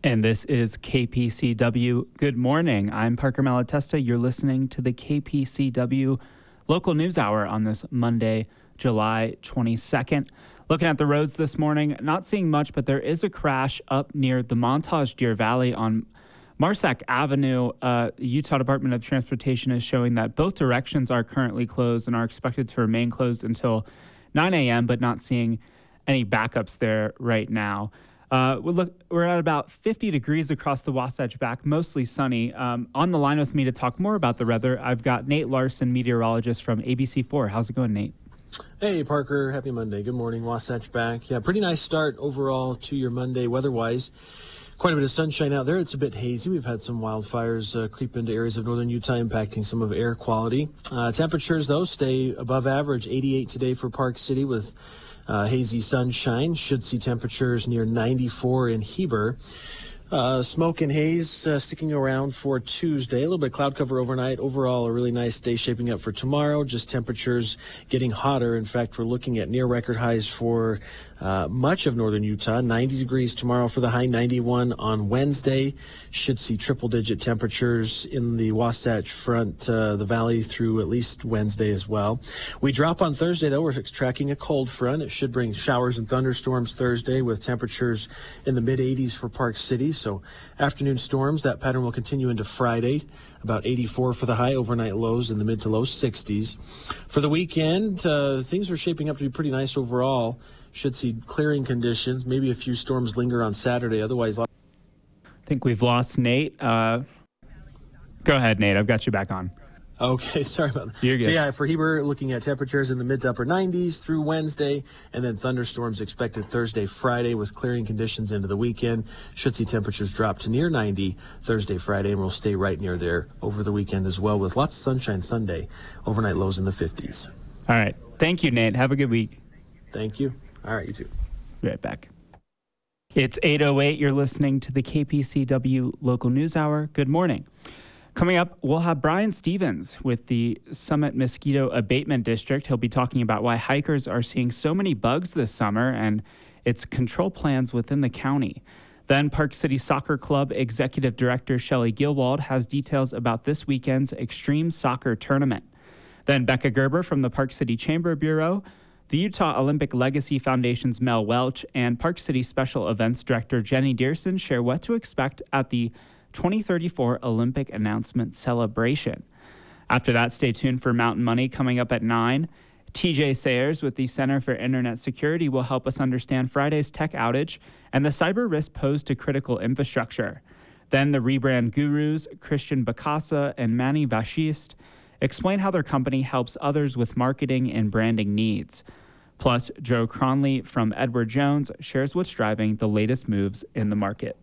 And this is KPCW. Good morning. I'm Parker Malatesta. You're listening to the KPCW Local News Hour on this Monday, July 22nd. Looking at the roads this morning, not seeing much, but there is a crash up near the Montage Deer Valley on Marsack Avenue. The Utah Department of Transportation is showing that both directions are currently closed and are expected to remain closed until 9 a.m., but not seeing any backups there right now. We're at about 50 degrees across the Wasatch Back, mostly sunny. On the line with me to talk more about the weather, I've got Nate Larson, meteorologist from ABC4. How's it going, Nate? Hey, Parker. Happy Monday. Good morning, Wasatch Back. Yeah, pretty nice start overall to your Monday weather-wise. Quite a bit of sunshine out there. It's a bit hazy. We've had some wildfires creep into areas of northern Utah, impacting some of air quality. Temperatures, though, stay above average. 88 today for Park City with hazy sunshine. Should see temperatures near 94 in Heber. Smoke and haze sticking around for Tuesday. A little bit of cloud cover overnight. Overall, a really nice day shaping up for tomorrow. Just temperatures getting hotter. In fact, we're looking at near record highs for much of northern Utah. 90 degrees tomorrow for the high, 91 on Wednesday. Should see triple-digit temperatures in the Wasatch Front, the valley through at least Wednesday as well. We drop on Thursday, though. We're tracking a cold front. It should bring showers and thunderstorms Thursday with temperatures in the mid-80s for Park City. So afternoon storms, that pattern will continue into Friday. About 84 for the high, overnight lows in the mid to low 60s. For the weekend, things are shaping up to be pretty nice overall. Should see clearing conditions. Maybe a few storms linger on Saturday. Otherwise, I think we've lost Nate. Go ahead, Nate. I've got you back on. Okay, sorry about that. You're good. So yeah, for Heber, looking at temperatures in the mid to upper 90s through Wednesday, and then thunderstorms expected Thursday, Friday, with clearing conditions into the weekend. Should see temperatures drop to near 90 Thursday, Friday, and we'll stay right near there over the weekend as well, with lots of sunshine Sunday. Overnight lows in the 50s. All right. Thank you, Nate. Have a good week. Thank you. All right, you too. Be right back. It's 8:08. You're listening to the KPCW Local News Hour. Good morning. Coming up, we'll have Brian Stevens with the Summit Mosquito Abatement District. He'll be talking about why hikers are seeing so many bugs this summer and its control plans within the county. Then Park City Soccer Club Executive Director Shelley Gilwald has details about this weekend's Extreme Soccer Tournament. Then Becca Gerber from the Park City Chamber Bureau, the Utah Olympic Legacy Foundation's Mel Welch, and Park City Special Events Director Jenny Dearson share what to expect at the 2034 Olympic Announcement Celebration. After that, stay tuned for Mountain Money coming up at 9. TJ Sayers with the Center for Internet Security will help us understand Friday's tech outage and the cyber risk posed to critical infrastructure. Then the rebrand gurus, Christian Bacasa and Manny Vashist, explain how their company helps others with marketing and branding needs. Plus, Joe Cronley from Edward Jones shares what's driving the latest moves in the market.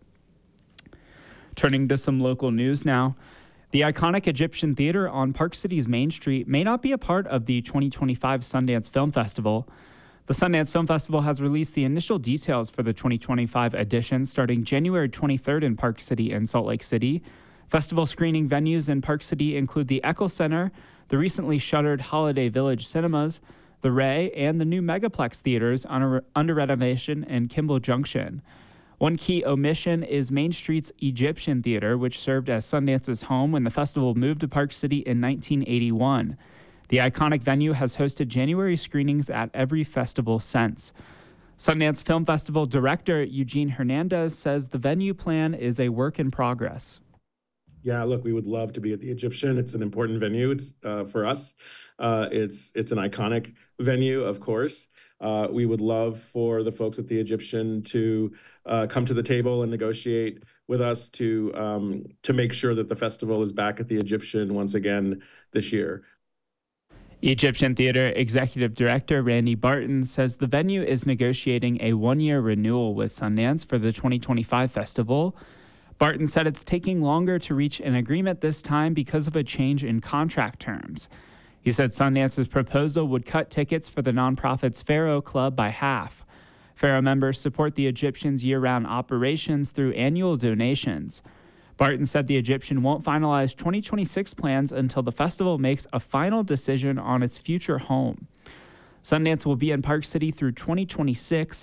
Turning to some local news now, the iconic Egyptian Theater on Park City's Main Street may not be a part of the 2025 Sundance Film Festival. The Sundance Film Festival has released the initial details for the 2025 edition starting January 23rd in Park City and Salt Lake City. Festival screening venues in Park City include the Eccles Center, the recently shuttered Holiday Village Cinemas, the Ray, and the new Megaplex Theaters under renovation in Kimball Junction. One key omission is Main Street's Egyptian Theater, which served as Sundance's home when the festival moved to Park City in 1981. The iconic venue has hosted January screenings at every festival since. Sundance Film Festival director Eugene Hernandez says the venue plan is a work in progress. Yeah, look, we would love to be at the Egyptian. It's an important venue. It's for us. It's an iconic venue, of course. We would love for the folks at the Egyptian to come to the table and negotiate with us to make sure that the festival is back at the Egyptian once again this year. Egyptian Theater Executive Director Randy Barton says the venue is negotiating a one-year renewal with Sundance for the 2025 festival. Barton said it's taking longer to reach an agreement this time because of a change in contract terms. He said Sundance's proposal would cut tickets for the nonprofit's Pharaoh Club by half. Pharaoh members support the Egyptian's year-round operations through annual donations. Barton said the Egyptian won't finalize 2026 plans until the festival makes a final decision on its future home. Sundance will be in Park City through 2026.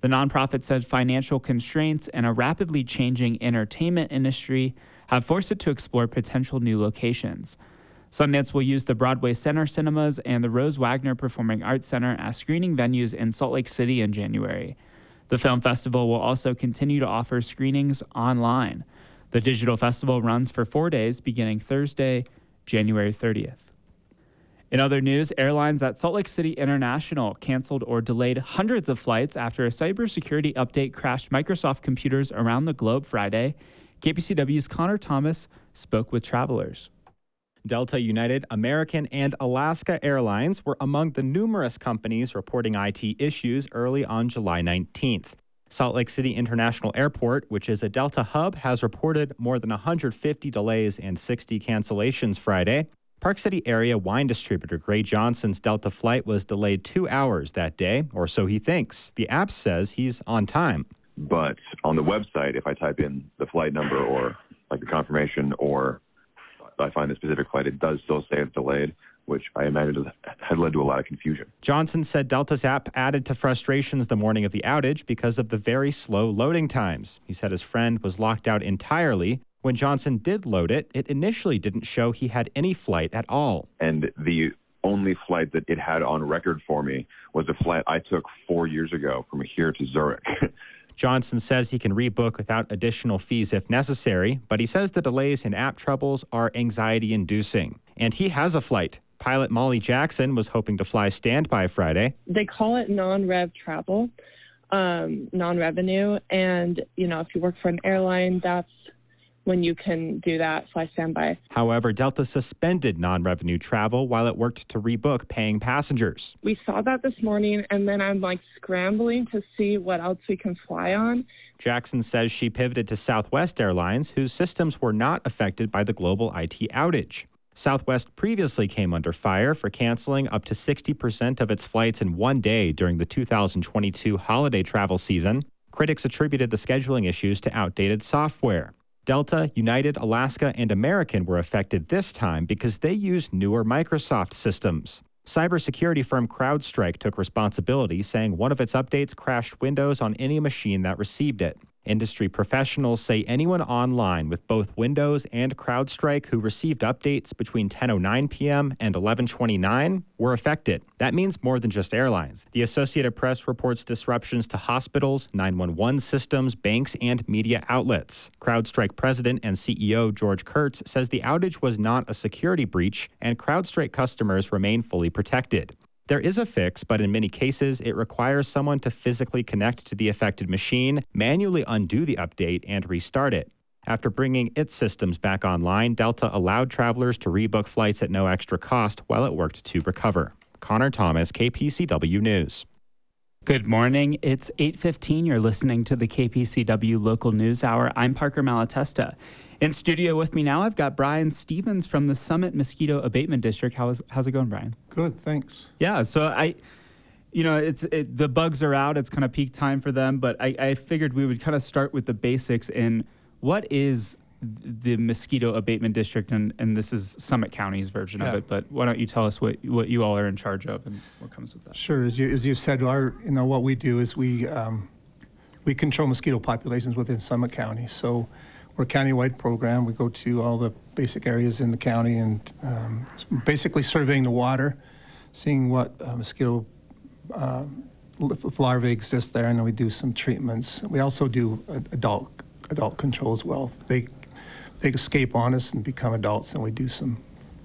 The nonprofit said financial constraints and a rapidly changing entertainment industry have forced it to explore potential new locations. Sundance will use the Broadway Center Cinemas and the Rose Wagner Performing Arts Center as screening venues in Salt Lake City in January. The film festival will also continue to offer screenings online. The digital festival runs for 4 days beginning Thursday, January 30th. In other news, airlines at Salt Lake City International canceled or delayed hundreds of flights after a cybersecurity update crashed Microsoft computers around the globe Friday. KPCW's Connor Thomas spoke with travelers. Delta, United, American, and Alaska Airlines were among the numerous companies reporting IT issues early on July 19th. Salt Lake City International Airport, which is a Delta hub, has reported more than 150 delays and 60 cancellations Friday. Park City area wine distributor Gray Johnson's Delta flight was delayed 2 hours that day, or so he thinks. The app says he's on time. But on the website, if I type in the flight number or like the confirmation, or I find a specific flight, it does still say it's delayed, which I imagine had led to a lot of confusion. Johnson said Delta's app added to frustrations the morning of the outage because of the very slow loading times. He said his friend was locked out entirely. When Johnson did load it, it initially didn't show he had any flight at all. And the only flight that it had on record for me was a flight I took 4 years ago from here to Zurich. Johnson says he can rebook without additional fees if necessary, but he says the delays and app troubles are anxiety-inducing. And he has a flight. Pilot Molly Jackson was hoping to fly standby Friday. They call it non-rev travel, non-revenue. And, if you work for an airline, that's when you can do that, fly standby. However, Delta suspended non-revenue travel while it worked to rebook paying passengers. We saw that this morning, and then I'm scrambling to see what else we can fly on. Jackson says she pivoted to Southwest Airlines, whose systems were not affected by the global IT outage. Southwest previously came under fire for canceling up to 60% of its flights in one day during the 2022 holiday travel season. Critics attributed the scheduling issues to outdated software. Delta, United, Alaska, and American were affected this time because they used newer Microsoft systems. Cybersecurity firm CrowdStrike took responsibility, saying one of its updates crashed Windows on any machine that received it. Industry professionals say anyone online with both Windows and CrowdStrike who received updates between 10:09 p.m. and 11:29 were affected. That means more than just airlines. The Associated Press reports disruptions to hospitals, 911 systems, banks, and media outlets. CrowdStrike president and CEO George Kurtz says the outage was not a security breach and CrowdStrike customers remain fully protected. There is a fix, but in many cases, it requires someone to physically connect to the affected machine, manually undo the update, and restart it. After bringing its systems back online, Delta allowed travelers to rebook flights at no extra cost while it worked to recover. Connor Thomas, KPCW News. Good morning. It's 8:15. You're listening to the KPCW Local News Hour. I'm Parker Malatesta. In studio with me now, I've got Brian Stevens from the Summit Mosquito Abatement District. How's it going, Brian? Good, thanks. Yeah, so the bugs are out. It's kind of peak time for them, but I figured we would kind of start with the basics in what is the Mosquito Abatement District, and this is Summit County's version of it, but why don't you tell us what you all are in charge of and what comes with that? Sure. As you said, what we do is we control mosquito populations within Summit County. So we're a county-wide program. We go to all the basic areas in the county and basically surveying the water, seeing what mosquito larvae exist there, and then we do some treatments. We also do adult control as well. They escape on us and become adults, and we do some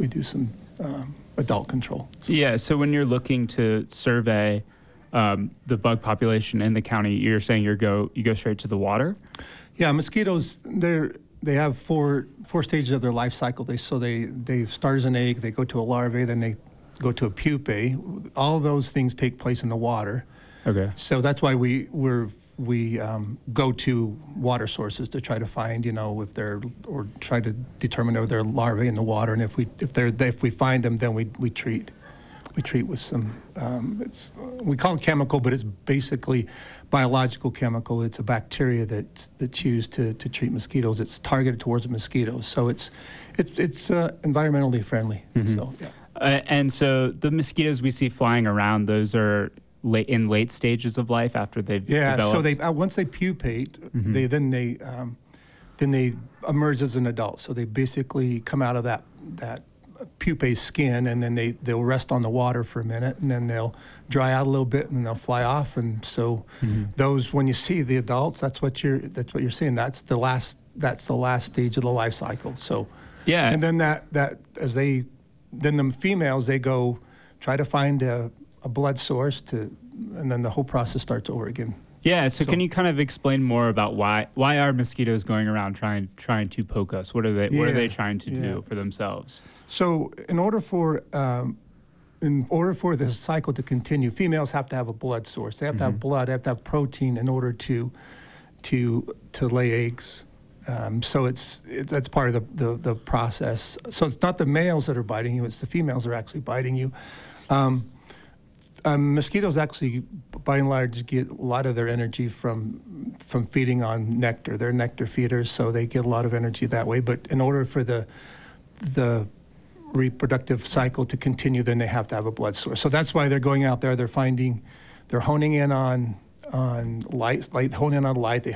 adult control. Yeah. So when you're looking to survey the bug population in the county, you're saying you go straight to the water? Yeah, mosquitoes, they have four stages of their life cycle. They start as an egg, they go to a larvae, then they go to a pupae. All of those things take place in the water. Okay. So that's why we go to water sources to try to find, or try to determine if they're larvae in the water, and if we find them, then we treat. We treat with some, we call it chemical, but it's basically biological chemical. It's a bacteria that's used to treat mosquitoes. It's targeted towards the mosquitoes, so it's environmentally friendly. Mm-hmm. So yeah. And so the mosquitoes we see flying around, those are late stages of life after they've developed? So they once they pupate, then they emerge as an adult. So they basically come out of that pupae skin, and then they'll rest on the water for a minute, and then they'll dry out a little bit, and then they'll fly off. And so those, when you see the adults, that's what you're seeing. That's the last stage of the life cycle. So yeah, and then then the females, they go try to find a blood source and then the whole process starts over again. Yeah, so can you kind of explain more about why are mosquitoes going around trying to poke us? What are they trying to do for themselves? So in order for the cycle to continue, females have to have a blood source. They have to have blood, they have to have protein in order to lay eggs. So that's part of the process. So it's not the males that are biting you; it's the females that are actually biting you. Mosquitoes actually, by and large, get a lot of their energy from feeding on nectar. They're nectar feeders, so they get a lot of energy that way. But in order for the reproductive cycle to continue, then they have to have a blood source. So that's why they're going out there. They're honing in on light. They hone in on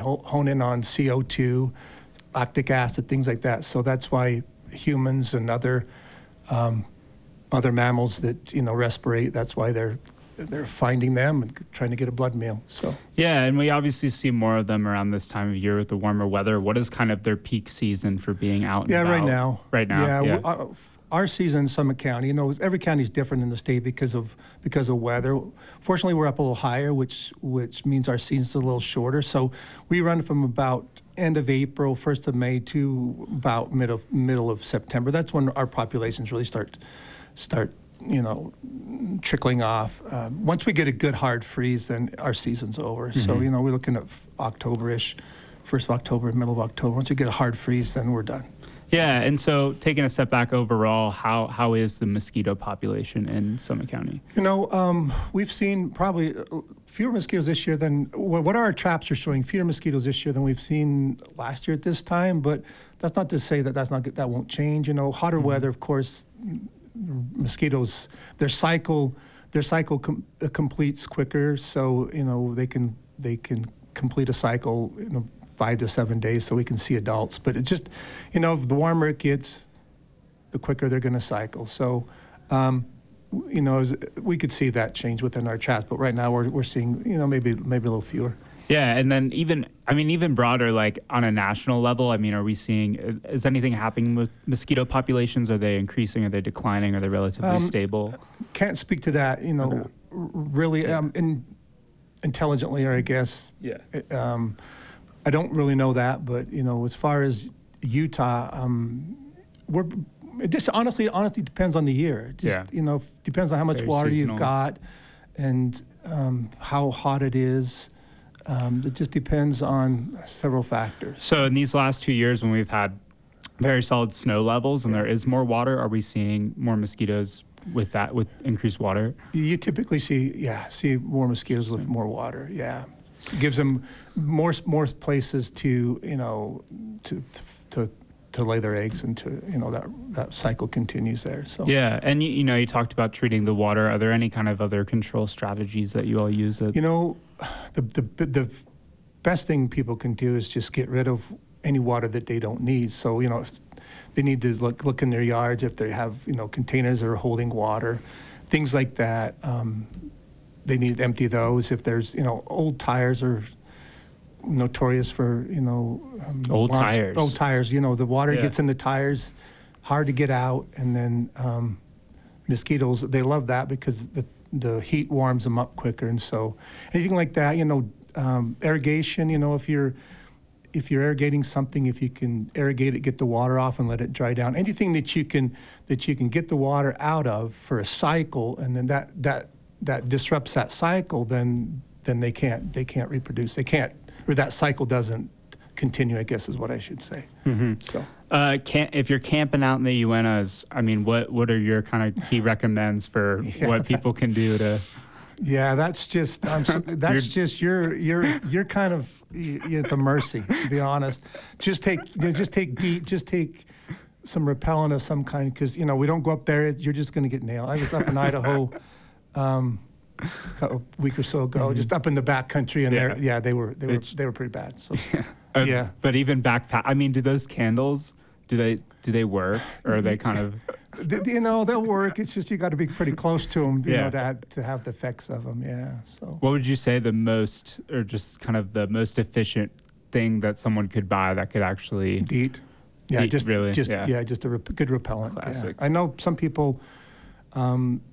CO2, lactic acid, things like that. So that's why humans and other mammals that respirate, that's why they're finding them and trying to get a blood meal. So yeah, and we obviously see more of them around this time of year with the warmer weather. What is kind of their peak season for being out and about? Right now. Yeah. Our season in Summit County, every county is different in the state because of weather. Fortunately, we're up a little higher, which means our season's a little shorter. So we run from about end of April, 1st of May to about middle of September. That's when our populations really start trickling off. Once we get a good hard freeze, then our season's over. So we're looking at October-ish, 1st of October, middle of October. Once we get a hard freeze, then we're done. Yeah, and so taking a step back overall, how is the mosquito population in Summit County? We've seen probably fewer mosquitoes this year than what our traps are showing. Fewer mosquitoes this year than we've seen last year at this time. But that's not to say that won't change. Hotter weather, of course, mosquitoes their cycle completes quicker. So they can complete a cycle 5 to 7 days, so we can see adults. But it just, the warmer it gets, the quicker they're going to cycle. So, we could see that change within our traps. But right now we're seeing, maybe a little fewer. Yeah, and then even broader, like on a national level, are we seeing, is anything happening with mosquito populations? Are they increasing? Are they declining? Are they relatively stable? Can't speak to that, really intelligently, or I guess. Yeah. I don't really know that, but as far as Utah, it just honestly depends on the year. Depends on how much Very water seasonal. you've got, and how hot it is. It just depends on several factors. So in these last 2 years, when we've had very solid snow levels and there is more water, are we seeing more mosquitoes with increased water? You typically see more mosquitoes with more water. Yeah. It gives them more places to lay their eggs, and that cycle continues there. So yeah, and you talked about treating the water. Are there any kind of other control strategies that you all use? The best thing people can do is just get rid of any water that they don't need. So they need to look in their yards if they have containers that are holding water, things like that. They need to empty those. If there's, old tires are notorious for, old tires. Old tires, the water gets in the tires, hard to get out. And then mosquitoes, they love that because the heat warms them up quicker. And so anything like that, irrigation, if you're irrigating something, if you can irrigate it, get the water off and let it dry down. Anything that you can get the water out of for a cycle, and then that disrupts that cycle, then they can't reproduce. They can't, or that cycle doesn't continue, I guess is what I should say. So if you're camping out in the UNAs, what are your kind of key recommends for what people can do to? Yeah, that's just you're kind of at the mercy, to be honest. Just take some repellent of some kind, because we don't go up there. You're just going to get nailed. I was up in Idaho a week or so ago, just up in the back country, and they were pretty bad. So yeah. But even backpack. I mean, do those candles? Do they work, or are they kind of? They'll work. It's just you got to be pretty close to them, you know, to have the effects of them. Yeah. So. What would you say the most, or just kind of the most efficient thing that someone could buy that could actually DEET? Yeah, just a good repellent. Classic. Yeah. I know some people aren't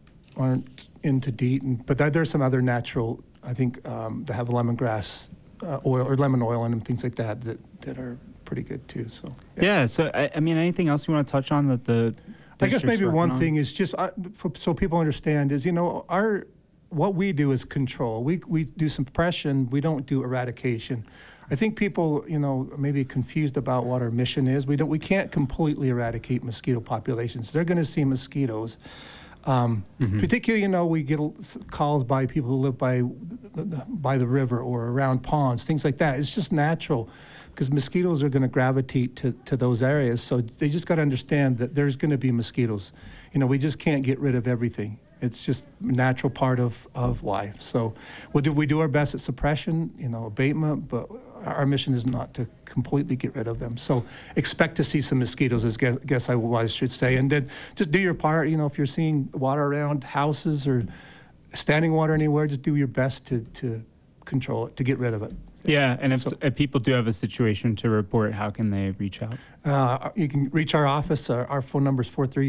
into DEET, but there's some other natural. I think that have lemongrass oil or lemon oil in them, things like that are pretty good too. So So I mean, anything else you want to touch on that the? I guess maybe one thing is just so people understand is, you know, what we do is control. We do suppression. We don't do eradication. I think people, you know, may be confused about what our mission is. We can't completely eradicate mosquito populations. They're going to see mosquitoes. Particularly, you know, we get calls by people who live by the river or around ponds, things like that. It's just natural because mosquitoes are going to gravitate to those areas. So they just got to understand that there's going to be mosquitoes. You know, we just can't get rid of everything. It's just a natural part of life. So we do our best at suppression, you know, abatement, but our mission is not to completely get rid of them. So expect to see some mosquitoes, I should say. And then just do your part. You know, if you're seeing water around houses or standing water anywhere, just do your best to control it, to get rid of it. Yeah, and if people do have a situation to report, how can they reach out? You can reach our office. Our phone number is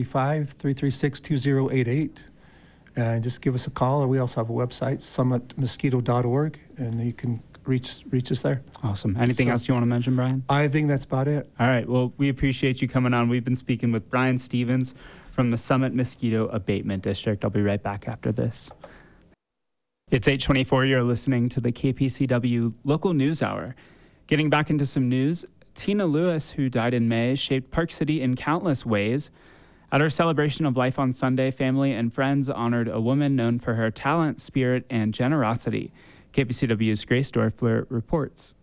435-336-2088. And just give us a call, or we also have a website, summitmosquito.org, and you can reach us there. Awesome. Anything else you want to mention, Brian? I think that's about it. All right. Well, we appreciate you coming on. We've been speaking with Brian Stevens from the Summit Mosquito Abatement District. I'll be right back after this. It's 8:24. You're listening to the KPCW Local News Hour. Getting back into some news, Tina Lewis, who died in May, shaped Park City in countless ways. At our celebration of life on Sunday, family and friends honored a woman known for her talent, spirit, and generosity. KPCW's Grace Dorfler reports.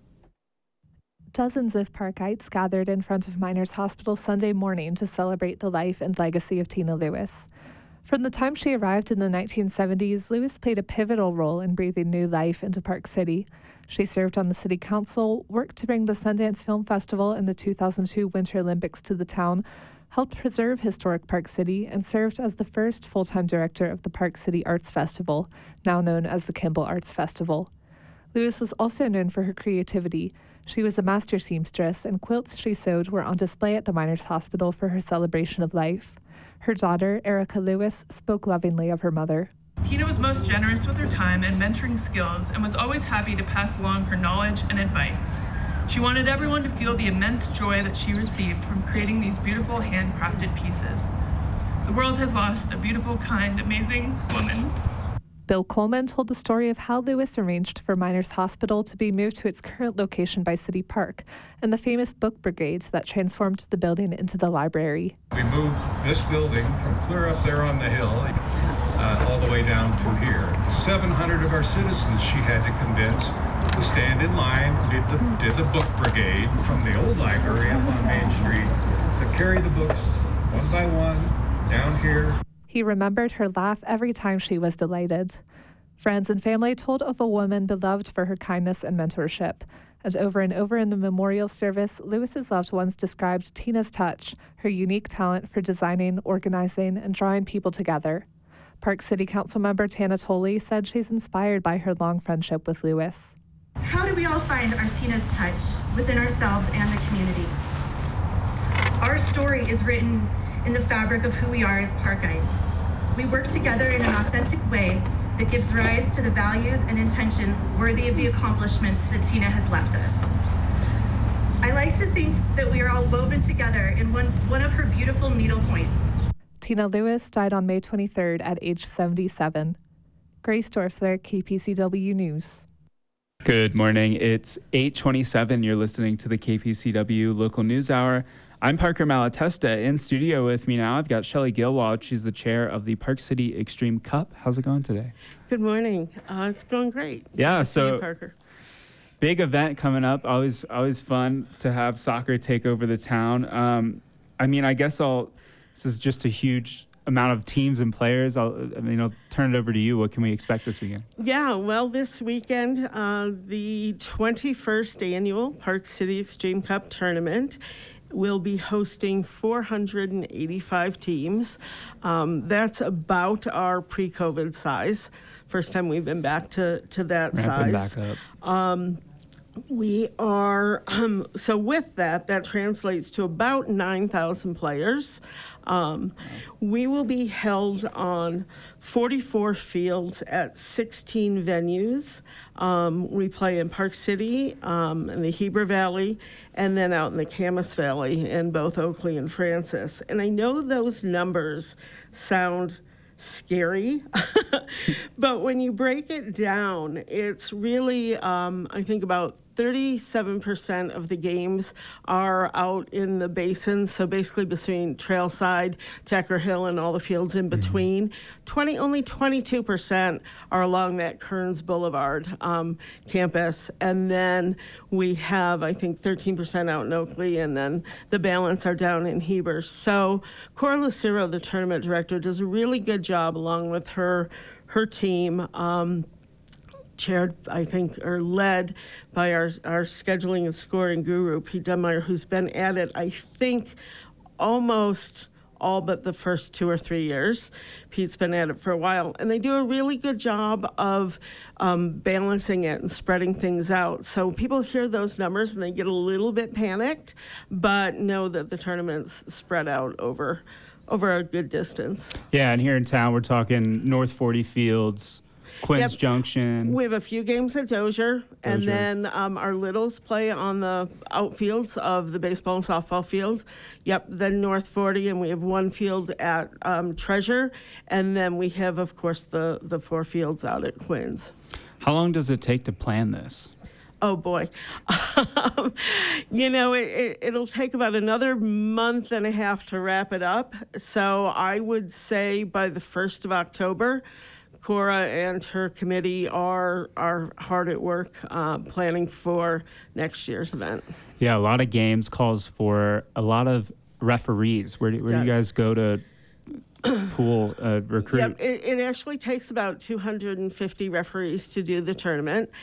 Dozens of Parkites gathered in front of Miners Hospital Sunday morning to celebrate the life and legacy of Tina Lewis. From the time she arrived in the 1970s, Lewis played a pivotal role in breathing new life into Park City. She served on the city council, worked to bring the Sundance Film Festival and the 2002 Winter Olympics to the town, helped preserve historic Park City, and served as the first full-time director of the Park City Arts Festival, now known as the Kimball Arts Festival. Lewis was also known for her creativity. She was a master seamstress, and quilts she sewed were on display at the Miners Hospital for her celebration of life. Her daughter, Erica Lewis, spoke lovingly of her mother. Tina was most generous with her time and mentoring skills, and was always happy to pass along her knowledge and advice. She wanted everyone to feel the immense joy that she received from creating these beautiful handcrafted pieces. The world has lost a beautiful, kind, amazing woman. Bill Coleman told the story of how Lewis arranged for Miners Hospital to be moved to its current location by City Park and the famous book brigade that transformed the building into the library. We moved this building from clear up there on the hill all the way down to here. 700 of our citizens she had to convince to stand in line, did the book brigade from the old library up on Main Street to carry the books one by one down here. He remembered her laugh every time she was delighted. Friends and family told of a woman beloved for her kindness and mentorship. And over in the memorial service, Lewis's loved ones described Tina's touch, her unique talent for designing, organizing, and drawing people together. Park City Council member Tana Tolley said she's inspired by her long friendship with Lewis. How do we all find our Tina's touch within ourselves and the community? Our story is written in the fabric of who we are as Parkites. We work together in an authentic way that gives rise to the values and intentions worthy of the accomplishments that Tina has left us. I like to think that we are all woven together in one of her beautiful needle points. Tina Lewis died on May 23rd at age 77. Grace Dorfler, KPCW News. Good morning. It's 8:27. You're listening to the KPCW Local News Hour. I'm Parker Malatesta. In studio with me now, I've got Shelley Gilwald. She's the chair of the Park City Extreme Cup. How's it going today? Good morning. It's going great. Yeah, Good to see you, so Parker. Big event coming up. Always fun to have soccer take over the town. I mean, I guess this is just a huge amount of teams and players. I'll turn it over to you. What can we expect this weekend? Yeah, well, this weekend, the 21st annual Park City Extreme Cup tournament will be hosting 485 teams. That's about our pre-COVID size. First time we've been back to that Ramping size. back up. We are, so with that translates to about 9,000 players. We will be held on 44 fields at 16 venues. We play in Park City, in the Heber Valley, and then out in the Camas Valley in both Oakley and Francis. And I know those numbers sound scary, but when you break it down, it's really, I think about 37% of the games are out in the basin, so basically between Trailside, Tacker Hill, and all the fields in between. Only 22% are along that Kearns Boulevard campus, and then we have, I think, 13% out in Oakley, and then the balance are down in Heber. So Cora Lucero, the tournament director, does a really good job along with her team. Chaired, I think, or led by our scheduling and scoring guru, Pete Dunmeyer, who's been at it, I think, almost all but the first 2 or 3 years. Pete's been at it for a while, and they do a really good job of balancing it and spreading things out. So people hear those numbers and they get a little bit panicked, but know that the tournament's spread out over a good distance. Yeah, and here in town, we're talking North 40 Fields, Quinns Junction. We have a few games at Dozier, and then our littles play on the outfields of the baseball and softball field. Yep, then North 40, and we have one field at Treasure, and then we have, of course, the 4 fields out at Quinns. How long does it take to plan this? Oh, boy. It'll take about another month and a half to wrap it up. So I would say by the 1st of October, Cora and her committee are hard at work planning for next year's event. Yeah, a lot of games calls for a lot of referees. Where do you guys go to pool recruit? Yep, it actually takes about 250 referees to do the tournament.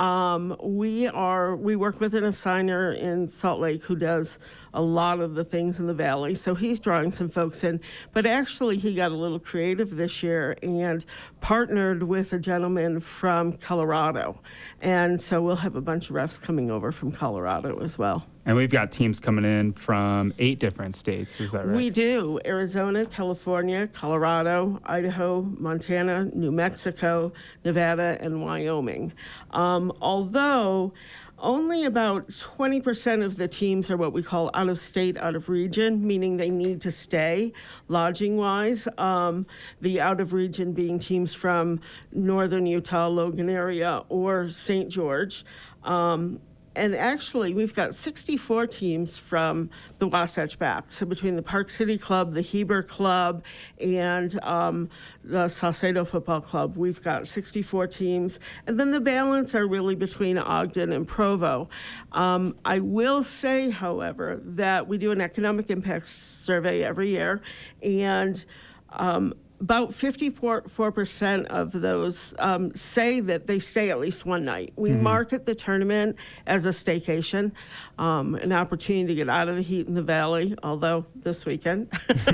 We work with an assigner in Salt Lake who does a lot of the things in the valley, so he's drawing some folks in. But actually, he got a little creative this year and partnered with a gentleman from Colorado, and so we'll have a bunch of refs coming over from Colorado as well. And we've got teams coming in from 8 different states, is that right? We do. Arizona, California, Colorado, Idaho, Montana, New Mexico, Nevada, and Wyoming. Although only about 20% of the teams are what we call out of state, out of region, meaning they need to stay lodging-wise. The out of region being teams from northern Utah, Logan area, or St. George. And actually, we've got 64 teams from the Wasatch back. So between the Park City Club, the Heber Club, and the Saucedo Football Club, we've got 64 teams. And then the balance are really between Ogden and Provo. I will say, however, that we do an economic impact survey every year, and about 54% of those say that they stay at least one night. We market the tournament as a staycation, an opportunity to get out of the heat in the valley, although this weekend.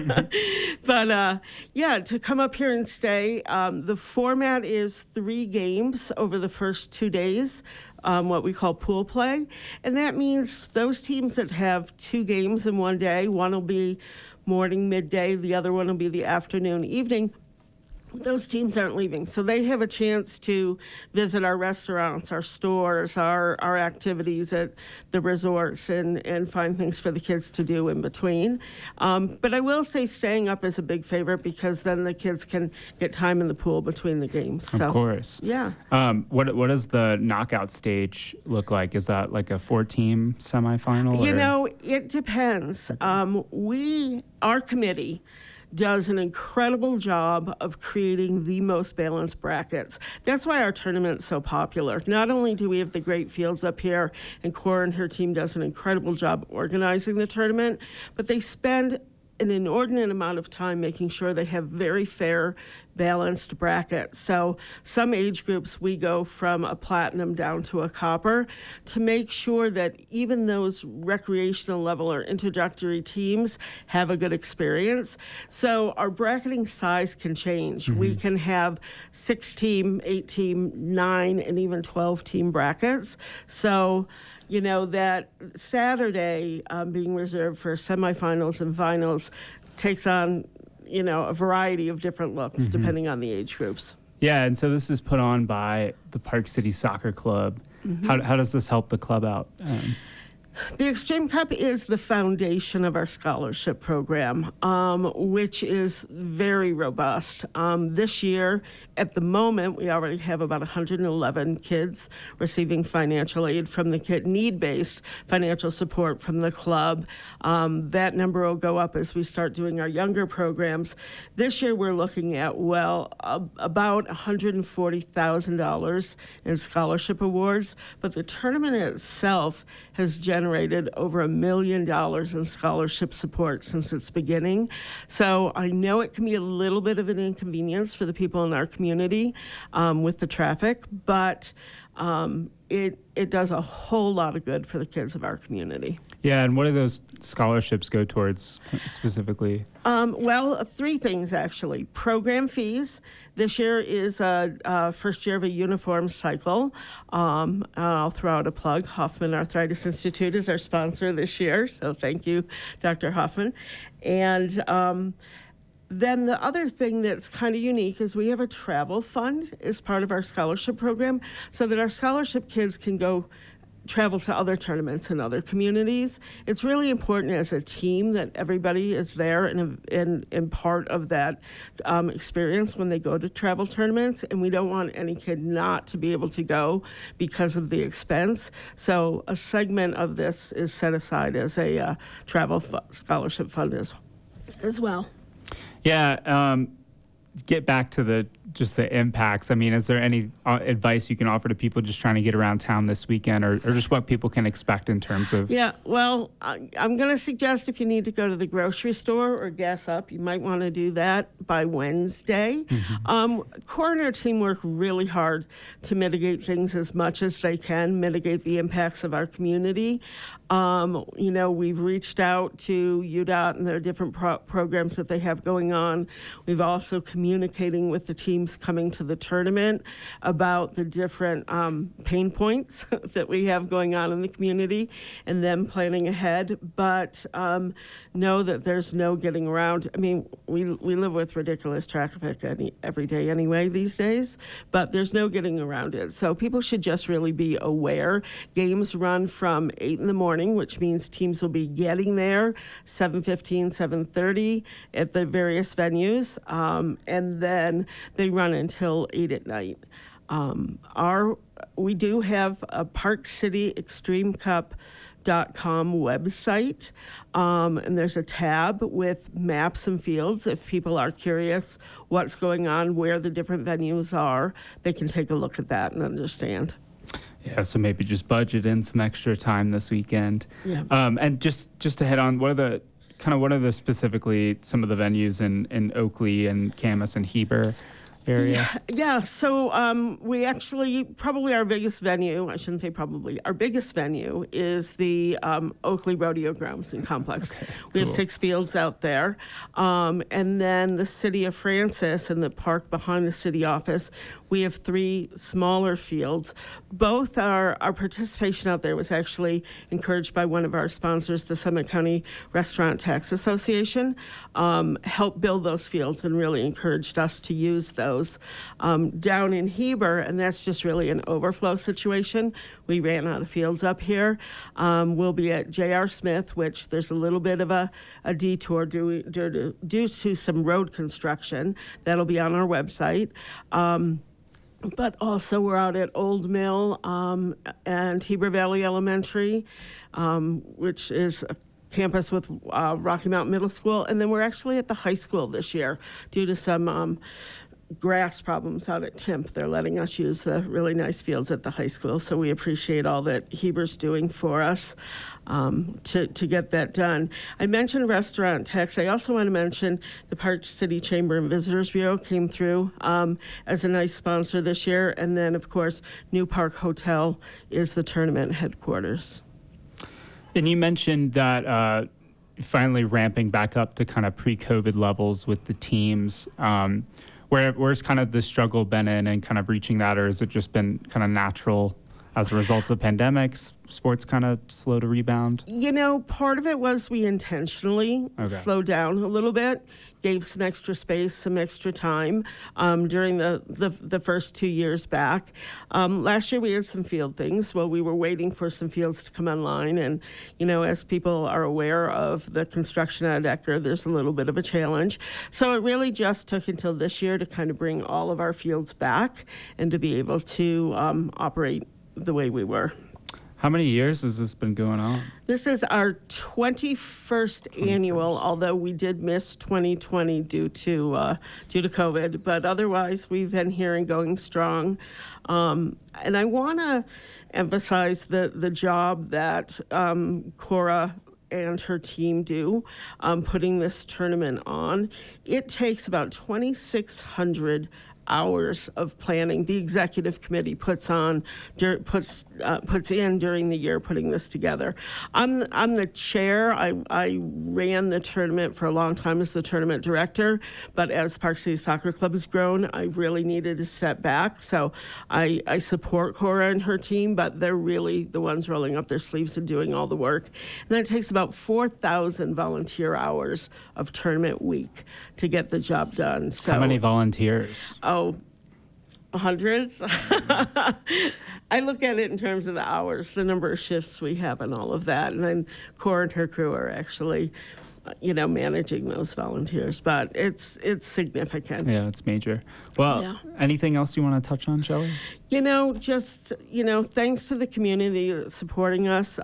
But to come up here and stay. The format is 3 games over the first 2 days. What we call pool play. And that means those teams that have 2 games in one day, one will be morning, midday, the other one will be the afternoon, evening. Those teams aren't leaving, so they have a chance to visit our restaurants, our stores, our activities at the resorts, and find things for the kids to do in between. But I will say staying up is a big favorite because then the kids can get time in the pool between the games. Of course. Yeah. What does the knockout stage look like? Is that like a 4-team semifinal? It depends. Our committee does an incredible job of creating the most balanced brackets. That's why our tournament's so popular. Not only do we have the great fields up here, and Cora and her team does an incredible job organizing the tournament, but they spend an inordinate amount of time making sure they have very fair, balanced brackets. So some age groups, we go from a platinum down to a copper to make sure that even those recreational level or introductory teams have a good experience. So our bracketing size can change. We can have 6-team, 8-team, 9, and even 12-team brackets. So that Saturday being reserved for semifinals and finals takes on, a variety of different looks depending on the age groups. Yeah, and so this is put on by the Park City Soccer Club. How does this help the club out? The Extreme Cup is the foundation of our scholarship program, which is very robust. This year, at the moment, we already have about 111 kids receiving financial aid from the need-based financial support from the club. That number will go up as we start doing our younger programs. This year, we're looking at, about $140,000 in scholarship awards, but the tournament itself has generated over $1 million in scholarship support since its beginning. So I know it can be a little bit of an inconvenience for the people in our community with the traffic, but it does a whole lot of good for the kids of our community. Yeah, and what do those scholarships go towards specifically? 3 things, actually. Program fees. This year is first year of a uniform cycle. I'll throw out a plug. Hoffman Arthritis Institute is our sponsor this year, so thank you, Dr. Hoffman. And then the other thing that's kind of unique is we have a travel fund as part of our scholarship program so that our scholarship kids can go travel to other tournaments in other communities. It's really important as a team that everybody is there and part of that experience when they go to travel tournaments, and we don't want any kid not to be able to go because of the expense. So a segment of this is set aside as a travel scholarship fund as well. Yeah, get back to the impacts. I mean, is there any advice you can offer to people just trying to get around town this weekend, or just what people can expect in terms of? Yeah, well, I'm going to suggest if you need to go to the grocery store or gas up, you might want to do that by Wednesday. Coroner team work really hard to mitigate things as much as they can, mitigate the impacts of our community. We've reached out to UDOT and their different programs that they have going on. We've also communicating with the teams coming to the tournament about the different pain points that we have going on in the community and them planning ahead. But know that there's no getting around. I mean, we live with ridiculous traffic every day anyway these days, but there's no getting around it. So people should just really be aware. Games run from 8 in the morning, which means teams will be getting there 7:15, 7:30 at the various venues, and then they run until 8 at night. We do have a Park City Extreme Cup.com website, and there's a tab with maps and fields. If people are curious what's going on, where the different venues are, they can take a look at that and understand. Yeah, so maybe just budget in some extra time this weekend. Yeah. And just to hit on, what are the specifically some of the venues in Oakley and Camas and Heber area? Yeah. So we actually, probably our biggest venue, I shouldn't say probably, our biggest venue is the Oakley Rodeo Grounds and Complex. Okay, we have 6 fields out there. And then the City of Francis and the park behind the city office, we have 3 smaller fields. Both our participation out there was actually encouraged by one of our sponsors, the Summit County Restaurant Tax Association, helped build those fields and really encouraged us to use those. Down in Heber, and that's just really an overflow situation. We ran out of fields up here. We'll be at J.R. Smith, which there's a little bit of a detour due to some road construction. That'll be on our website. But also we're out at Old Mill and Heber Valley Elementary, which is a campus with Rocky Mountain Middle School. And then we're actually at the high school this year due to some grass problems out at Timp. They're letting us use the really nice fields at the high school, so we appreciate all that Heber's doing for us to get that done. I mentioned restaurant tax. I also want to mention the Park City Chamber and Visitors Bureau came through as a nice sponsor this year, and then, of course, New Park Hotel is the tournament headquarters. And you mentioned that finally ramping back up to kind of pre-COVID levels with the teams. Where's kind of the struggle been in and kind of reaching that, or has it just been kind of natural as a result of pandemics, sports kind of slow to rebound? You know, part of it was we intentionally slowed down a little bit, gave some extra space, some extra time during the first 2 years back. Last year we had some field things. Well, we were waiting for some fields to come online, and, you know, as people are aware of the construction at Ecker, there's a little bit of a challenge. So it really just took until this year to kind of bring all of our fields back and to be able to operate the way we were. How many years has this been going on? This is our 21st annual, although we did miss 2020 due to COVID, but otherwise we've been here and going strong. And I want to emphasize the job that Cora and her team do putting this tournament on. It takes about 2,600 hours of planning the executive committee puts in during the year putting this together. I'm the chair. I ran the tournament for a long time as the tournament director, but as Park City Soccer Club has grown, I really needed to step back. So I support Cora and her team, but they're really the ones rolling up their sleeves and doing all the work. And that takes about 4,000 volunteer hours of tournament week to get the job done. So, how many volunteers? Hundreds. I look at it in terms of the hours, the number of shifts we have and all of that. And then Cora and her crew are actually, managing those volunteers. But it's significant. Yeah, it's major. Well, anything else you want to touch on, Shelley? Thanks to the community supporting us,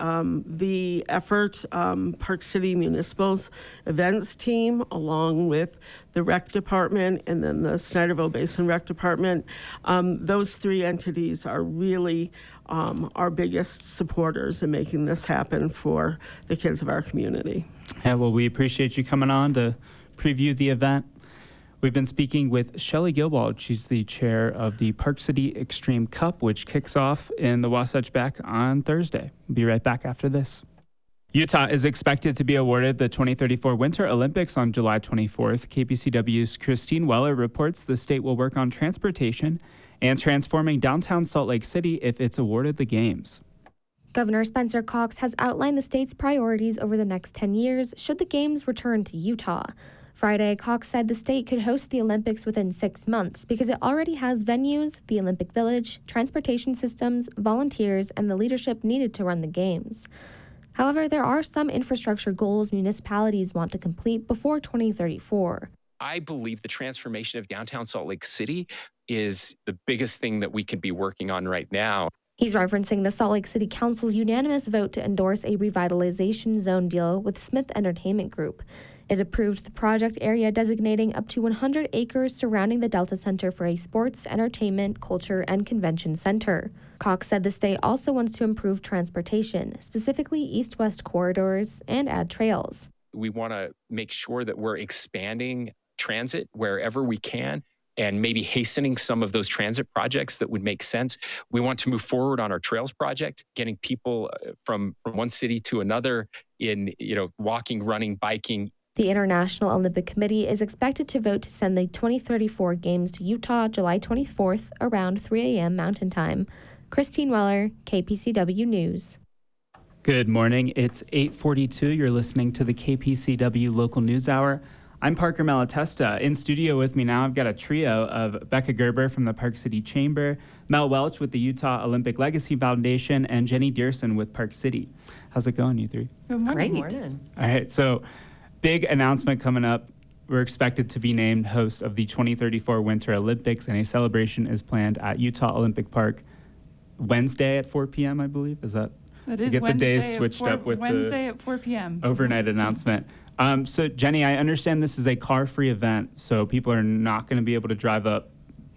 the effort, Park City Municipal's events team, along with the rec department and then the Snyderville Basin Rec Department, those three entities are really our biggest supporters in making this happen for the kids of our community. Yeah, well, we appreciate you coming on to preview the event. We've been speaking with Shelley Gilbald. She's the chair of the Park City Extreme Cup, which kicks off in the Wasatch Back on Thursday. We'll be right back after this. Utah is expected to be awarded the 2034 Winter Olympics on July 24th. KPCW's Christine Weller reports the state will work on transportation and transforming downtown Salt Lake City if it's awarded the Games. Governor Spencer Cox has outlined the state's priorities over the next 10 years should the Games return to Utah. Friday, Cox said the state could host the Olympics within 6 months because it already has venues, the Olympic Village, transportation systems, volunteers, and the leadership needed to run the Games. However, there are some infrastructure goals municipalities want to complete before 2034. I believe the transformation of downtown Salt Lake City is the biggest thing that we could be working on right now. He's referencing the Salt Lake City Council's unanimous vote to endorse a revitalization zone deal with Smith Entertainment Group. It approved the project area designating up to 100 acres surrounding the Delta Center for a sports, entertainment, culture, and convention center. Cox said the state also wants to improve transportation, specifically east-west corridors, and add trails. We want to make sure that we're expanding transit wherever we can and maybe hastening some of those transit projects that would make sense. We want to move forward on our trails project, getting people from one city to another in, walking, running, biking. The International Olympic Committee is expected to vote to send the 2034 Games to Utah July 24th around 3 a.m. Mountain Time. Christine Weller, KPCW News. Good morning. It's 8:42. You're listening to the KPCW Local News Hour. I'm Parker Malatesta. In studio with me now, I've got a trio of Becca Gerber from the Park City Chamber, Mel Welch with the Utah Olympic Legacy Foundation, and Jenny Dearson with Park City. How's it going, you three? Good morning. Good morning. All right, so big announcement coming up. We're expected to be named host of the 2034 Winter Olympics, and a celebration is planned at Utah Olympic Park Wednesday at 4 p.m., I believe. Is that? That is get Wednesday the days switched up with Wednesday at 4 p.m. Overnight announcement. So, Jenny, I understand this is a car-free event, so people are not going to be able to drive up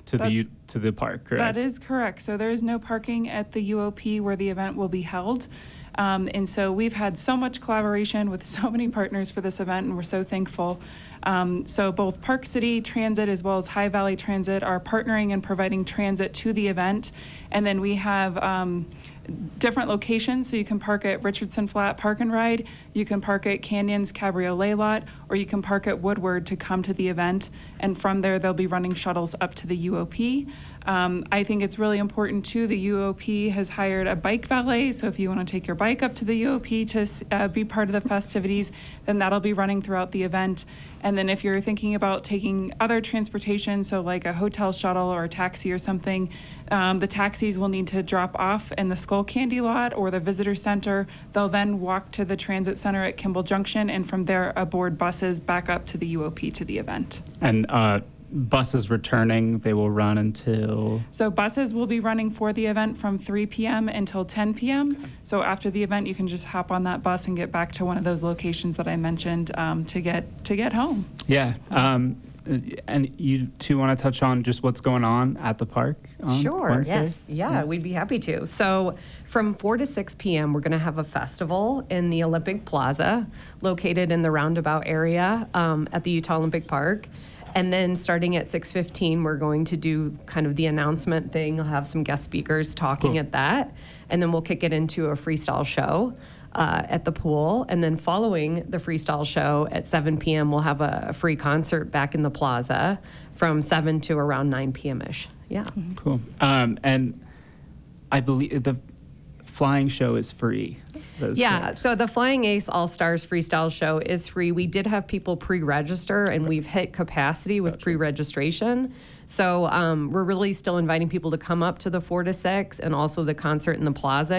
to the park, correct? That is correct. So there is no parking at the UOP where the event will be held. And so we've had so much collaboration with so many partners for this event, and we're so thankful. So both Park City Transit as well as High Valley Transit are partnering and providing transit to the event. And then we have different locations, so you can park at Richardson Flat Park and Ride, you can park at Canyons Cabriolet Lot, or you can park at Woodward to come to the event. And from there, they'll be running shuttles up to the UOP. I think it's really important too, the UOP has hired a bike valet, so if you want to take your bike up to the UOP to be part of the festivities, then that'll be running throughout the event. And then if you're thinking about taking other transportation, so like a hotel shuttle or a taxi or something, the taxis will need to drop off in the Skull Candy lot or the visitor center. They'll then walk to the transit center at Kimball Junction, and from there aboard buses back up to the UOP to the event. And buses returning, they will run until? So buses will be running for the event from 3 p.m. until 10 p.m. So after the event, you can just hop on that bus and get back to one of those locations that I mentioned to get home. Yeah. And you two want to touch on just what's going on at the park on Sure, Wednesday? yes. Yeah, we'd be happy to. So from 4 to 6 p.m., we're going to have a festival in the Olympic Plaza, located in the roundabout area at the Utah Olympic Park. And then starting at 6:15, we're going to do kind of the announcement thing. I'll have some guest speakers talking at that. And then we'll kick it into a freestyle show at the pool. And then following the freestyle show at 7 p.m., we'll have a free concert back in the plaza from 7 to around 9 p.m.-ish. Yeah. Cool. And I believe the flying show is free. Yeah, so the Flying Ace All-Stars Freestyle Show is free. We did have people pre-register, and we've hit capacity with pre-registration. So we're really still inviting people to come up to the 4 to 6 and also the concert in the plaza.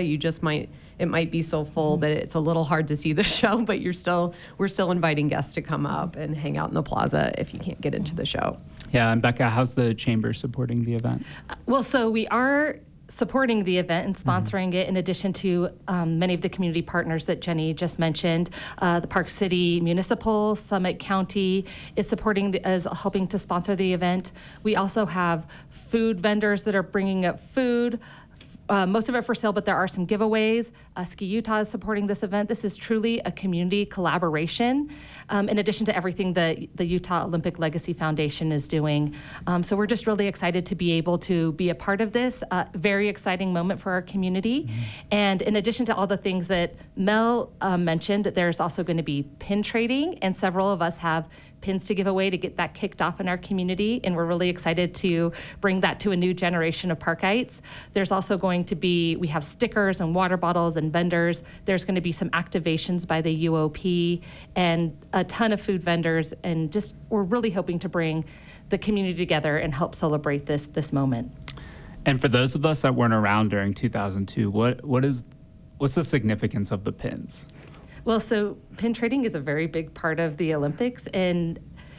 It might be so full that it's a little hard to see the show, but we're still inviting guests to come up and hang out in the plaza if you can't get into the show. Yeah, and Becca, how's the chamber supporting the event? Well, so we are supporting the event and sponsoring it, in addition to many of the community partners that Jenny just mentioned. The Park City Municipal, Summit County is helping to sponsor the event. We also have food vendors that are bringing up food. Most of it for sale, but there are some giveaways. Ski Utah is supporting this event. This is truly a community collaboration, in addition to everything that the Utah Olympic Legacy Foundation is doing. So we're just really excited to be able to be a part of this very exciting moment for our community. And in addition to all the things that Mel mentioned, there's also going to be pin trading, and several of us have pins to give away to get that kicked off in our community, and we're really excited to bring that to a new generation of Parkites. There's also going to be, we have stickers and water bottles and vendors. There's going to be some activations by the UOP and a ton of food vendors, and just we're really hoping to bring the community together and help celebrate this moment. And for those of us that weren't around during 2002, what's the significance of the pins? Well, so pin trading is a very big part of the Olympics. And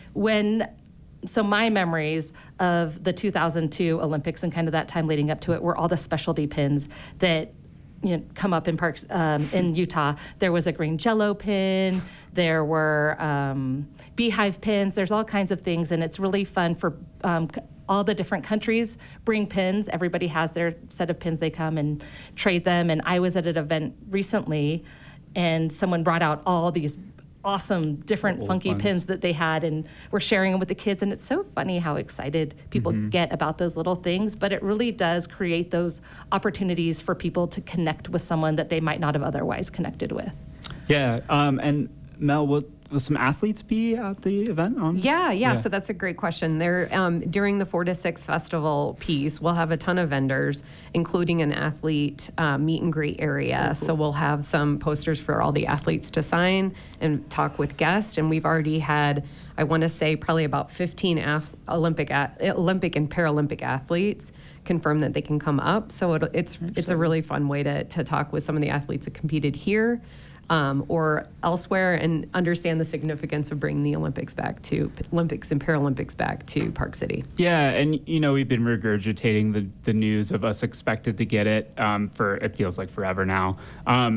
so my memories of the 2002 Olympics and kind of that time leading up to it were all the specialty pins that come up in parks in Utah. There was a green Jell-O pin. There were beehive pins. There's all kinds of things, and it's really fun for all the different countries bring pins. Everybody has their set of pins. They come and trade them. And I was at an event recently, and someone brought out all these awesome, different, funky pins that they had, and we're sharing them with the kids. And it's so funny how excited people get about those little things, but it really does create those opportunities for people to connect with someone that they might not have otherwise connected with. Yeah, and Mel, will some athletes be at the event? Yeah. So that's a great question. There, during the 4 to 6 festival piece, we'll have a ton of vendors, including an athlete meet and greet area. So we'll have some posters for all the athletes to sign and talk with guests. And we've already had, I want to say, probably about 15 Olympic and Paralympic athletes confirm that they can come up. So it's a really fun way to talk with some of the athletes that competed here. Or elsewhere, and understand the significance of bringing the Olympics and Paralympics back to Park City. Yeah, and we've been regurgitating the news of us expected to get it for it feels like forever now.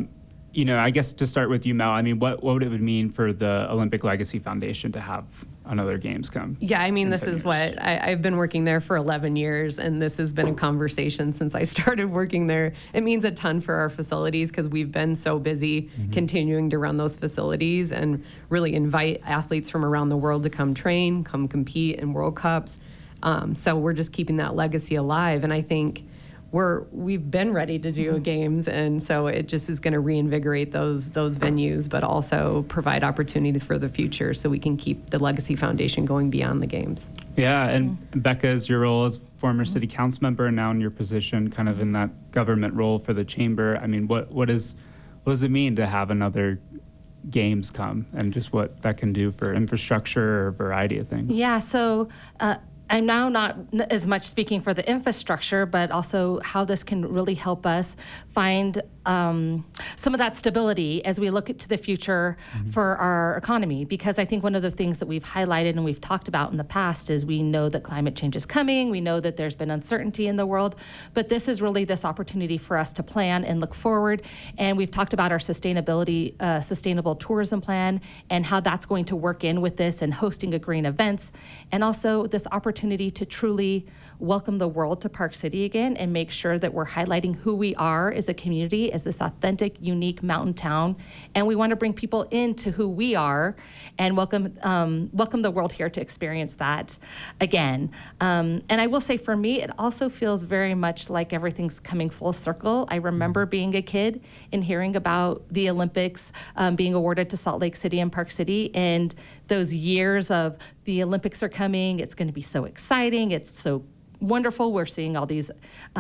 I guess to start with you, Mel, I mean, what would it mean for the Olympic Legacy Foundation to have another games come? Yeah, I mean, this is years? what I've been working there for 11 years, and this has been a conversation since I started working there. It means a ton for our facilities because we've been so busy continuing to run those facilities and really invite athletes from around the world to come train, come compete in World Cups. So we're just keeping that legacy alive, and I think we've been ready to do games, and so it just is going to reinvigorate those venues, but also provide opportunity for the future so we can keep the Legacy Foundation going beyond the games. Yeah, and Becca's your role as former city council member and now in your position kind of in that government role for the chamber. I mean, what does it mean to have another games come and just what that can do for infrastructure or a variety of things? Yeah, so I'm now not as much speaking for the infrastructure, but also how this can really help us find some of that stability as we look to the future for our economy. Because I think one of the things that we've highlighted and we've talked about in the past is we know that climate change is coming. We know that there's been uncertainty in the world, but this is really this opportunity for us to plan and look forward. And we've talked about our sustainable tourism plan and how that's going to work in with this and hosting a green events, and also this opportunity to truly welcome the world to Park City again and make sure that we're highlighting who we are as a community, as this authentic, unique mountain town. And we want to bring people into who we are and welcome the world here to experience that again. And I will say for me, it also feels very much like everything's coming full circle. I remember being a kid and hearing about the Olympics being awarded to Salt Lake City and Park City, and those years of the Olympics are coming, it's going to be so exciting, it's so wonderful. We're seeing all these,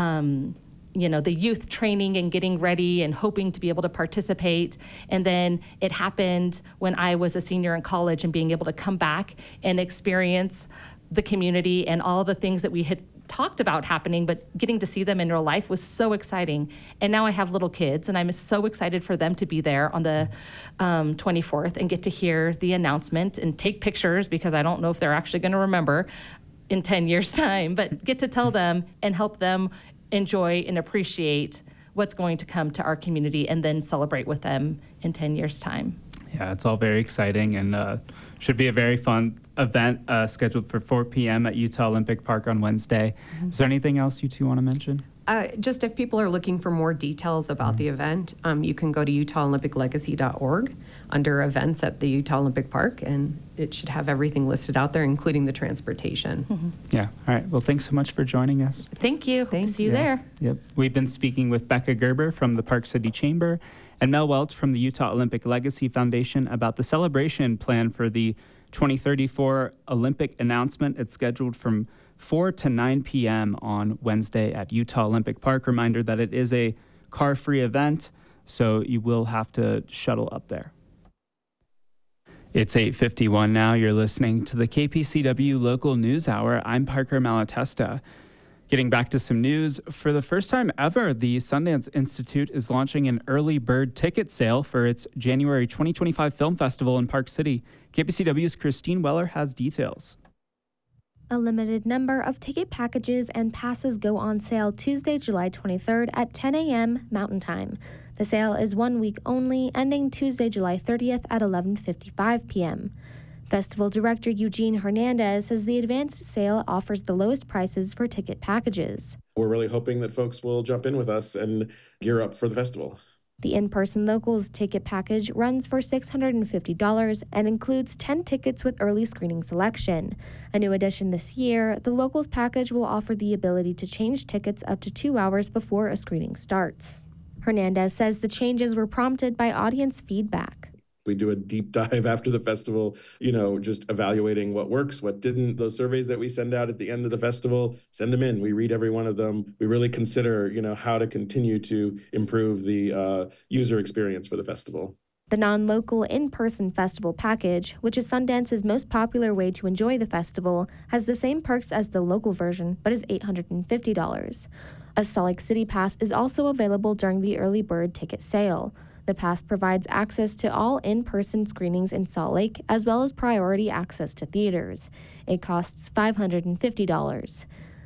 the youth training and getting ready and hoping to be able to participate. And then it happened when I was a senior in college and being able to come back and experience the community and all the things that we had talked about happening, but getting to see them in real life was so exciting. And now I have little kids, and I'm so excited for them to be there on the 24th and get to hear the announcement and take pictures, because I don't know if they're actually going to remember in 10 years' time, but get to tell them and help them enjoy and appreciate what's going to come to our community and then celebrate with them in 10 years' time. Yeah, it's all very exciting and should be a very fun event scheduled for 4 p.m. at Utah Olympic Park on Wednesday. Is there anything else you two want to mention? Just if people are looking for more details about the event, you can go to UtahOlympicLegacy.org under events at the Utah Olympic Park, and it should have everything listed out there, including the transportation. Yeah. All right. Well, thanks so much for joining us. Thank you. Thanks. See you there. Yep. We've been speaking with Becca Gerber from the Park City Chamber and Mel Welch from the Utah Olympic Legacy Foundation about the celebration plan for the 2034 Olympic announcement. It's scheduled from 4 to 9 p.m. on Wednesday at Utah Olympic Park. Reminder that it is a car-free event, so you will have to shuttle up there. It's 8:51 now. You're listening to the KPCW Local News Hour. I'm Parker Malatesta. Getting back to some news, for the first time ever, the Sundance Institute is launching an early bird ticket sale for its January 2025 Film Festival in Park City. KPCW's Christine Weller has details. A limited number of ticket packages and passes go on sale Tuesday, July 23rd at 10 a.m. Mountain Time. The sale is 1 week only, ending Tuesday, July 30th at 11:55 p.m. Festival Director Eugene Hernandez says the advanced sale offers the lowest prices for ticket packages. We're really hoping that folks will jump in with us and gear up for the festival. The in-person locals ticket package runs for $650 and includes 10 tickets with early screening selection. A new addition this year, the locals package will offer the ability to change tickets up to 2 hours before a screening starts. Hernandez says the changes were prompted by audience feedback. We do a deep dive after the festival, just evaluating what works, what didn't. Those surveys that we send out at the end of the festival, send them in. We read every one of them. We really consider, how to continue to improve the user experience for the festival. The non-local in-person festival package, which is Sundance's most popular way to enjoy the festival, has the same perks as the local version, but is $850. A Salt Lake City pass is also available during the early bird ticket sale. The pass provides access to all in-person screenings in Salt Lake, as well as priority access to theaters. It costs $550.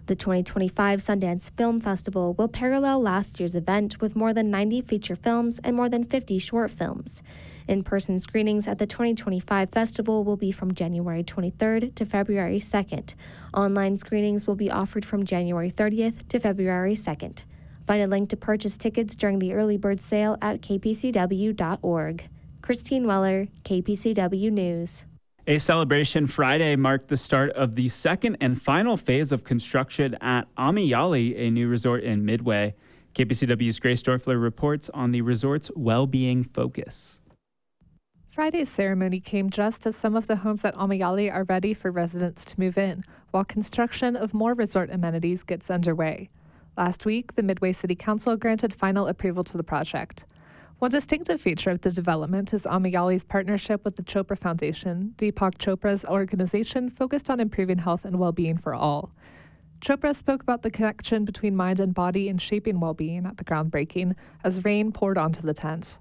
The 2025 Sundance Film Festival will parallel last year's event with more than 90 feature films and more than 50 short films. In-person screenings at the 2025 festival will be from January 23rd to February 2nd. Online screenings will be offered from January 30th to February 2nd. Find a link to purchase tickets during the early bird sale at kpcw.org. Christine Weller, KPCW News. A celebration Friday marked the start of the second and final phase of construction at Amiyali, a new resort in Midway. KPCW's Grace Dorfler reports on the resort's well-being focus. Friday's ceremony came just as some of the homes at Amiyali are ready for residents to move in, while construction of more resort amenities gets underway. Last week, the Midway City Council granted final approval to the project. One distinctive feature of the development is Amiyali's partnership with the Chopra Foundation, Deepak Chopra's organization focused on improving health and well-being for all. Chopra spoke about the connection between mind and body in shaping well-being at the groundbreaking as rain poured onto the tent.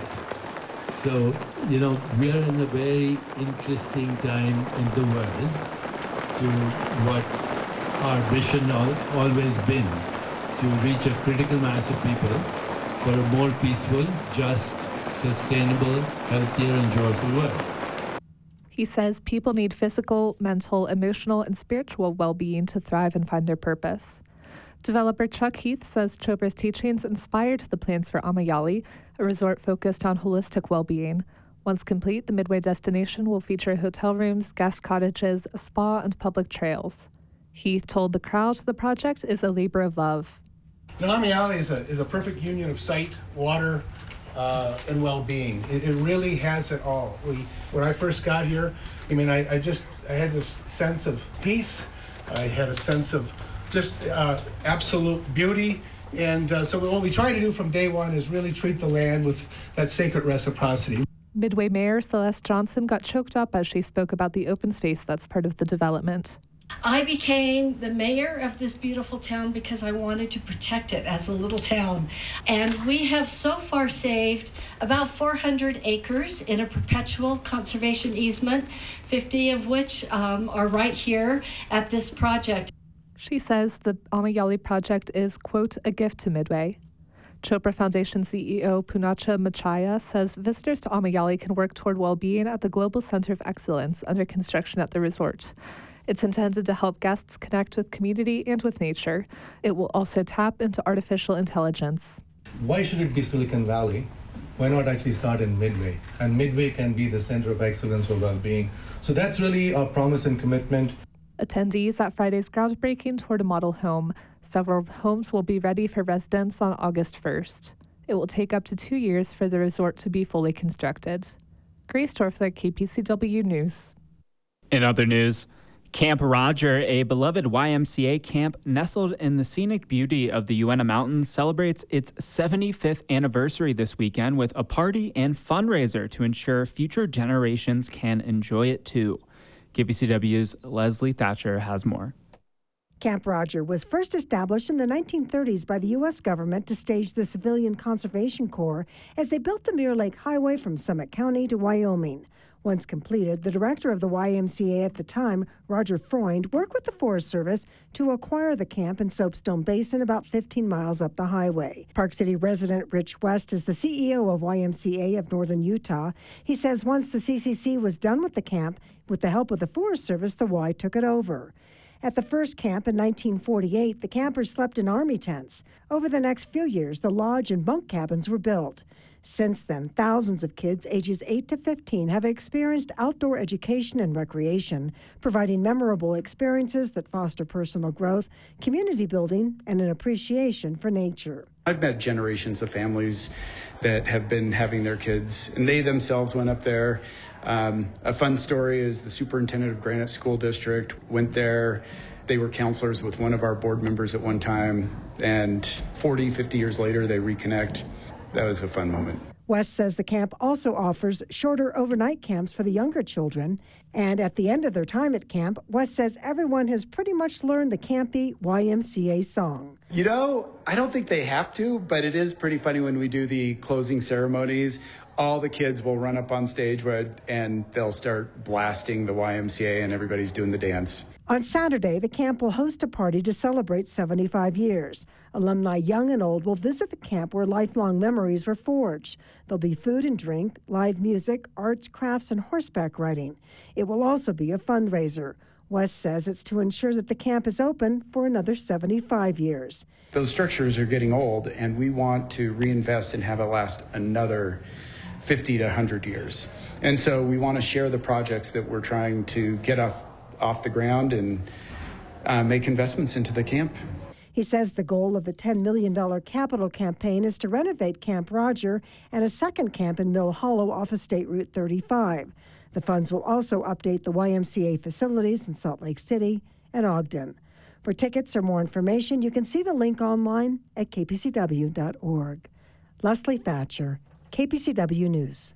So, we are in a very interesting time in the world to what our vision always been, to reach a critical mass of people for a more peaceful, just, sustainable, healthier, and joyful world. He says people need physical, mental, emotional, and spiritual well-being to thrive and find their purpose. Developer Chuck Heath says Chopra's teachings inspired the plans for Amiyali, a resort focused on holistic well-being. Once complete, the Midway destination will feature hotel rooms, guest cottages, a spa, and public trails. Heath told the crowd the project is a labor of love. Amiyali is a perfect union of sight, water, and well-being. It really has it all. When I first got here, I had this sense of peace. I had a sense of just absolute beauty. And so what we try to do from day one is really treat the land with that sacred reciprocity. Midway Mayor Celeste Johnson got choked up as she spoke about the open space that's part of the development. I became the mayor of this beautiful town because I wanted to protect it as a little town. And we have so far saved about 400 acres in a perpetual conservation easement, 50 of which are right here at this project. She says the Amiyali project is, quote, a gift to Midway. Chopra Foundation CEO Punacha Machaya says visitors to Amiyali can work toward well-being at the Global Center of Excellence under construction at the resort. It's intended to help guests connect with community and with nature. It will also tap into artificial intelligence. Why should it be Silicon Valley? Why not actually start in Midway? And Midway can be the center of excellence for well-being. So that's really our promise and commitment. Attendees at Friday's groundbreaking toured a model home. Several homes will be ready for residents on August 1st. It will take up to 2 years for the resort to be fully constructed. Grace Dorfler, KPCW News. In other news, Camp Roger, a beloved YMCA camp nestled in the scenic beauty of the Uinta Mountains, celebrates its 75th anniversary this weekend with a party and fundraiser to ensure future generations can enjoy it too. KPCW's Leslie Thatcher has more. Camp Roger was first established in the 1930s by the U.S. government to stage the Civilian Conservation Corps as they built the Mirror Lake Highway from Summit County to Wyoming. Once completed, the director of the YMCA at the time, Roger Freund, worked with the Forest Service to acquire the camp in Soapstone Basin about 15 miles up the highway. Park City resident Rich West is the CEO of YMCA of Northern Utah. He says once the CCC was done with the camp, with the help of the Forest Service, the Y took it over. At the first camp in 1948, the campers slept in army tents. Over the next few years, the lodge and bunk cabins were built. Since then, thousands of kids ages 8 to 15 have experienced outdoor education and recreation, providing memorable experiences that foster personal growth, community building, and an appreciation for nature. I've met generations of families that have been having their kids, and they themselves went up there. A fun story is the superintendent of Granite School District went there. They were counselors with one of our board members at one time, and 40, 50 years later, they reconnect. That was a fun moment. West says the camp also offers shorter overnight camps for the younger children. And at the end of their time at camp, West says everyone has pretty much learned the campy YMCA song. You know, I don't think they have to, but it is pretty funny when we do the closing ceremonies. All the kids will run up on stage and they'll start blasting the YMCA and everybody's doing the dance. On Saturday, the camp will host a party to celebrate 75 years. Alumni young and old will visit the camp where lifelong memories were forged. There'll be food and drink, live music, arts, crafts, and horseback riding. It will also be a fundraiser. West says it's to ensure that the camp is open for another 75 years. Those structures are getting old, and we want to reinvest and have it last another 50 to 100 years. And so we want to share the projects that we're trying to get off the ground and make investments into the camp. He says the goal of the $10 million capital campaign is to renovate Camp Roger and a second camp in Mill Hollow off of State Route 35. The funds will also update the YMCA facilities in Salt Lake City and Ogden. For tickets or more information, you can see the link online at kpcw.org. Leslie Thatcher, KPCW News.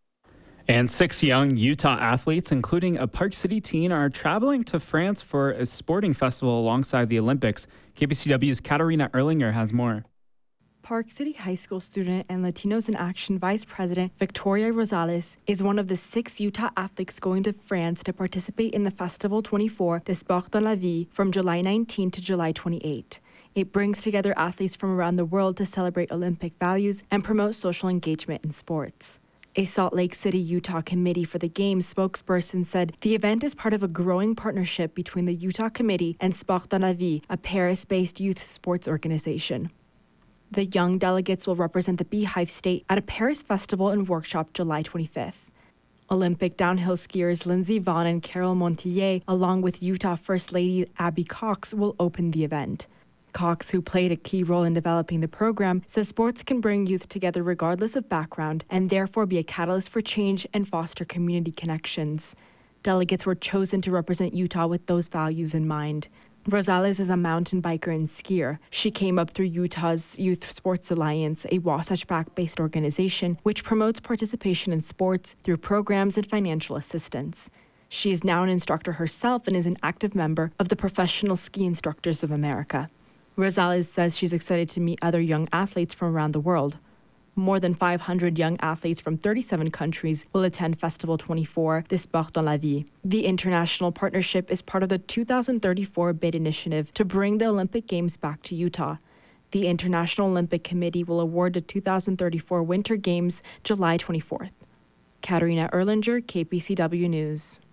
And 6 young Utah athletes, including a Park City teen, are traveling to France for a sporting festival alongside the Olympics. KPCW's Katarina Erlinger has more. Park City High School student and Latinos in Action Vice President Victoria Rosales is one of the 6 Utah athletes going to France to participate in the Festival 24 des Sports dans la Vie from July 19 to July 28. It brings together athletes from around the world to celebrate Olympic values and promote social engagement in sports. A Salt Lake City, Utah committee for the Games spokesperson said the event is part of a growing partnership between the Utah Committee and Sport dans la Vie, a Paris-based youth sports organization. The young delegates will represent the Beehive State at a Paris festival and workshop July 25th. Olympic downhill skiers Lindsey Vonn and Carol Montillet, along with Utah First Lady Abby Cox, will open the event. Cox, who played a key role in developing the program, says sports can bring youth together regardless of background and therefore be a catalyst for change and foster community connections. Delegates were chosen to represent Utah with those values in mind. Rosales is a mountain biker and skier. She came up through Utah's Youth Sports Alliance, a Wasatch Back-based organization which promotes participation in sports through programs and financial assistance. She is now an instructor herself and is an active member of the Professional Ski Instructors of America. Rosales says she's excited to meet other young athletes from around the world. More than 500 young athletes from 37 countries will attend Festival 24 des Sports dans la Vie. The international partnership is part of the 2034 bid initiative to bring the Olympic Games back to Utah. The International Olympic Committee will award the 2034 Winter Games July 24th. Katarina Erlinger, KPCW News.